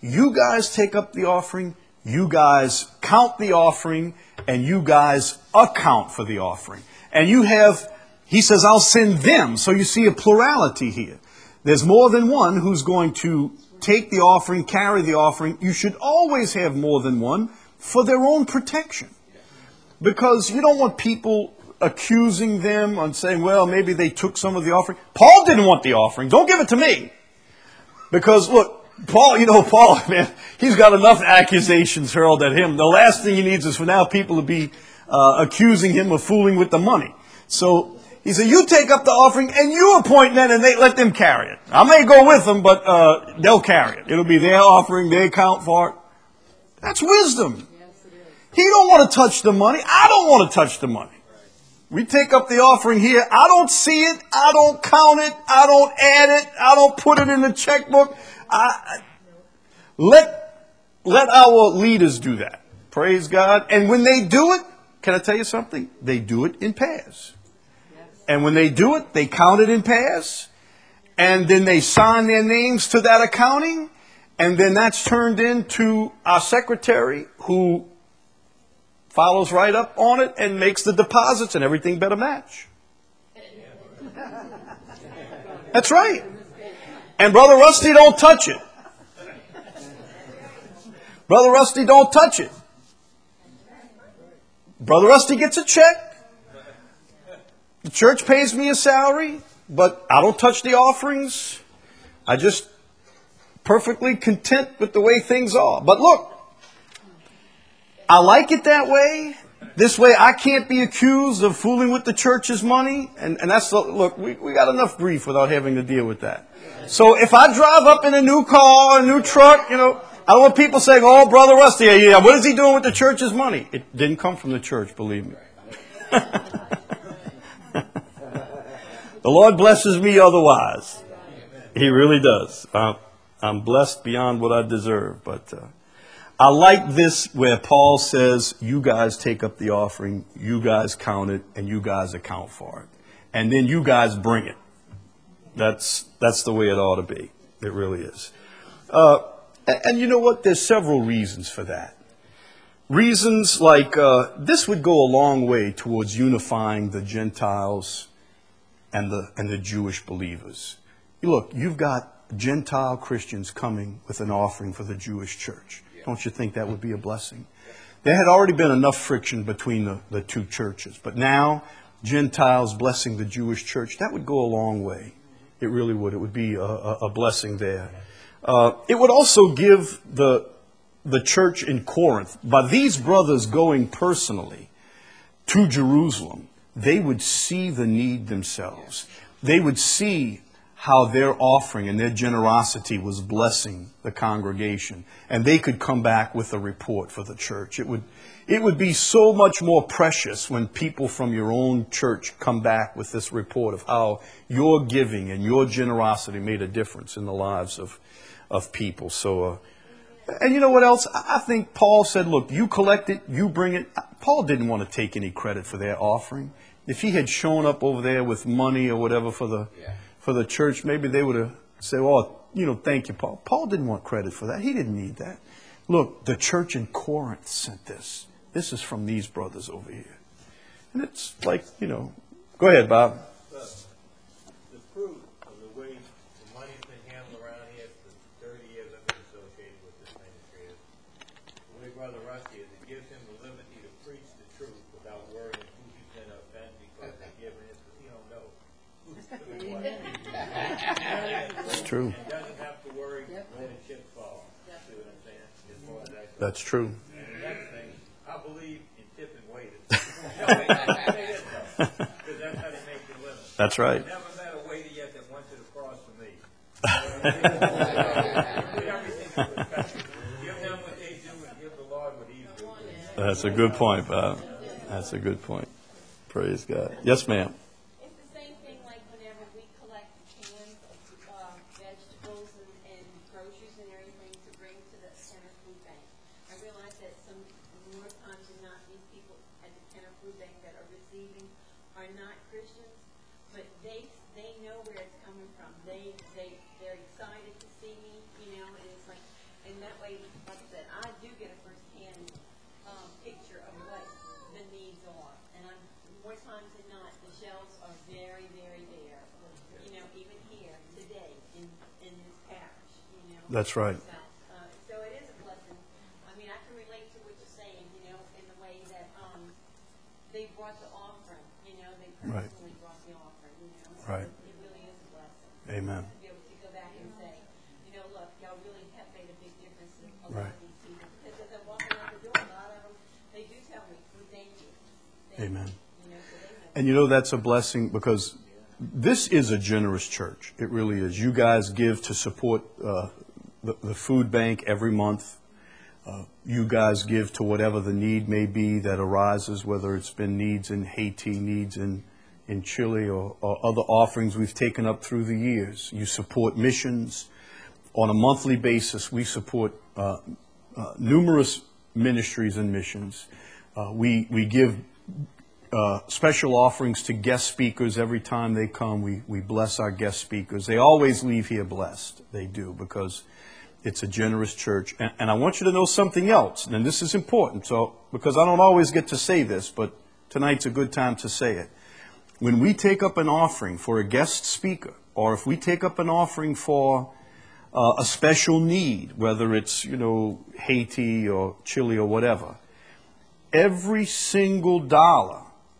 You guys take up the offering, you guys count the offering, and you guys account for the offering. And you have, he says, I'll send them. So you see a plurality here. There's more than one who's going to take the offering, carry the offering. You should always have more than one for their own protection. Because you don't want people accusing them and saying, well, maybe they took some of the offering. Paul didn't want the offering. Don't give it to me. Because, look, Paul, man, he's got enough accusations hurled at him. The last thing he needs is for now people to be accusing him of fooling with the money. So he said, you take up the offering and you appoint men and they let them carry it. I may go with them, but they'll carry it. It'll be their offering, they account for it. That's wisdom. He don't want to touch the money. I don't want to touch the money. We take up the offering here. I don't see it. I don't count it. I don't add it. I don't put it in the checkbook. Let our leaders do that. Praise God. And when they do it, can I tell you something? They do it in pairs. And when they do it, they count it in pairs. And then they sign their names to that accounting. And then that's turned into our secretary who follows right up on it and makes the deposits and everything better match. That's right. And Brother Rusty don't touch it. Brother Rusty don't touch it. Brother Rusty gets a check. The church pays me a salary, but I don't touch the offerings. I just perfectly content with the way things are. But look, I like it that way. This way I can't be accused of fooling with the church's money. And that's, look, we got enough grief without having to deal with that. So if I drive up in a new car, a new truck, I don't want people saying, oh, Brother Rusty, yeah, what is he doing with the church's money? It didn't come from the church, believe me. The Lord blesses me otherwise. He really does. I'm blessed beyond what I deserve. But I like this where Paul says, you guys take up the offering, you guys count it, and you guys account for it. And then you guys bring it. That's the way it ought to be. It really is. And you know what? There's several reasons for that. Reasons like this would go a long way towards unifying the Gentiles and the Jewish believers. Look, you've got Gentile Christians coming with an offering for the Jewish church. Don't you think that would be a blessing? There had already been enough friction between the two churches. But now, Gentiles blessing the Jewish church, that would go a long way. It really would. It would be a blessing there. It would also give the church in Corinth, by these brothers going personally to Jerusalem, they would see the need themselves. They would see how their offering and their generosity was blessing the congregation. And they could come back with a report for the church. It would be so much more precious when people from your own church come back with this report of how your giving and your generosity made a difference in the lives of people. So, and you know what else? I think Paul said, look, you collect it, you bring it. Paul didn't want to take any credit for their offering. If he had shown up over there with money or whatever for the church, maybe they would have said, oh, thank you, Paul. Paul didn't want credit for that. He didn't need that. Look, the church in Corinth sent this. This is from these brothers over here. And it's like, go ahead, Bob. The proof of the way the money's been handled around here for 30 years I've been associated with this ministry is the way Brother Rusty is. It gives him the liberty to preach the truth without worrying who he's going to offend because they're giving it because he don't know. It's true. He doesn't have to worry when the chips fall. See what I'm saying? As far as that goes. That's true. And the next thing, I believe in tipping waiters. Because that's how they make their living. That's right. I've never met a waiter yet that went to the cross for me. Give them what they do and give the Lord what he's doing. That's a good point, Bob. That's a good point. Praise God. Yes, ma'am. It's the same thing like whenever we collect cans of vegetables and groceries and everything to bring to the Kenner Food Bank. I realize that some more times than not, these people at the Kenner Food Bank that are receiving are not Christians, but they know where it's coming from. They're excited to see me, and it's like, and that like I said, I do get a firsthand picture of what the needs are, and more times than not, the shelves are very, very bare. You know, even here today in this parish. You know. That's right. So it is a blessing. I mean, I can relate to what you're saying. You know, in the way that they brought the offering. You know, they Right. personally brought the offering. You know, so Right. it really is a blessing. Amen. To be able to go back and say, you know, look, y'all really have made a big difference in a lot Right. of these people. Because as they're walking out the door, a lot of them, they do tell me, we thank you. Amen. You know, so they know. And you know, that's a blessing because this is a generous church. It really is. You guys give to support the food bank every month. You guys give to whatever the need may be that arises, whether it's been needs in Haiti, needs in Chile, or other offerings we've taken up through the years. You support missions. On a monthly basis, we support numerous ministries and missions. We give special offerings to guest speakers every time they come. We bless our guest speakers. They always leave here blessed. They do, because it's a generous church. And I want you to know something else, and this is important, because I don't always get to say this, but tonight's a good time to say it. When we take up an offering for a guest speaker, or if we take up an offering for a special need, whether it's, Haiti or Chile or whatever, every single dollar,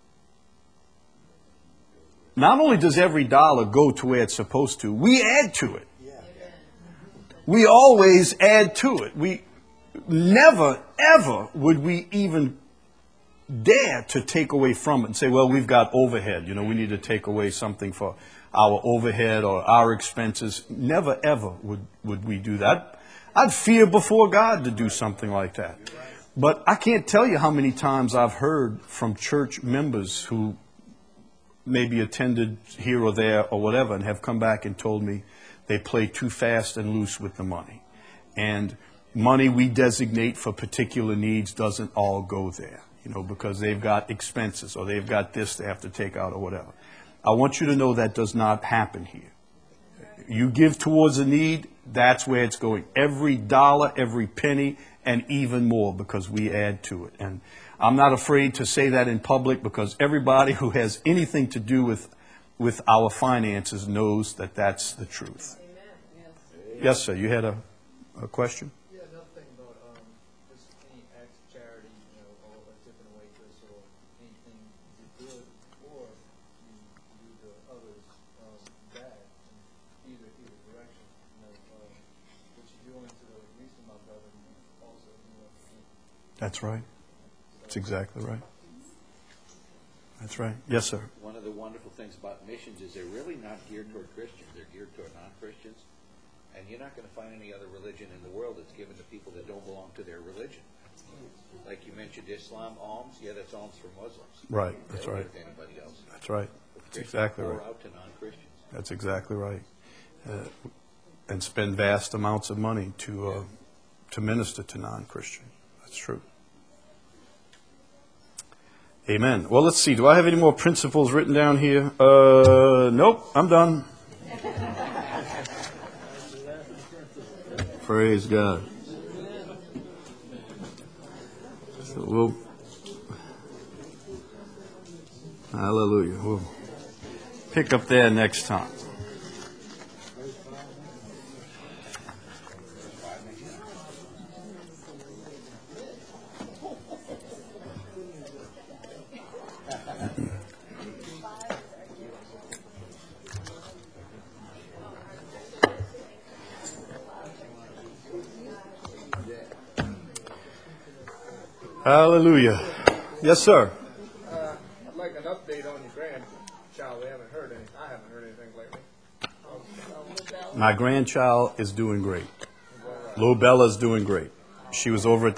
not only does every dollar go to where it's supposed to, we add to it. We always add to it. We never, ever would we even dare to take away from it and say, well, we've got overhead. We need to take away something for our overhead or our expenses. Never, ever would we do that. I'd fear before God to do something like that. But I can't tell you how many times I've heard from church members who maybe attended here or there or whatever and have come back and told me they play too fast and loose with the money. And money we designate for particular needs doesn't all go there, because they've got expenses or they've got this they have to take out or whatever. I want you to know that does not happen here. You give towards a need, that's where it's going. Every dollar, every penny, and even more, because we add to it. And I'm not afraid to say that in public, because everybody who has anything to do with our finances knows that that's the truth. Amen. Yes. Yes, sir. You had a question? Yeah, nothing but just any acts of charity, or a tipping a waitress, or anything you good, or you do to others bad, in either direction. What you're doing to the least of my brother, also doing to me. That's right. That's exactly right. That's right. Yes, sir. One of the wonderful things about missions is they're really not geared toward Christians. They're geared toward non-Christians. And you're not going to find any other religion in the world that's given to people that don't belong to their religion. Like you mentioned, Islam, alms. Yeah, that's alms for Muslims. Right. That's They don't right. give to anybody else. That's right. But That's Christians exactly pour right. out to non-Christians. That's exactly right. And spend vast amounts of money to minister to non-Christians. That's true. Amen. Well, let's see. Do I have any more principles written down here? Nope. I'm done. Praise God. So we'll. Hallelujah. We'll pick up there next time. Hallelujah. Yes, sir. I'd like an update on your grandchild. We haven't heard anything. I haven't heard anything lately. My grandchild is doing great. Little Bella's doing great. She was over at the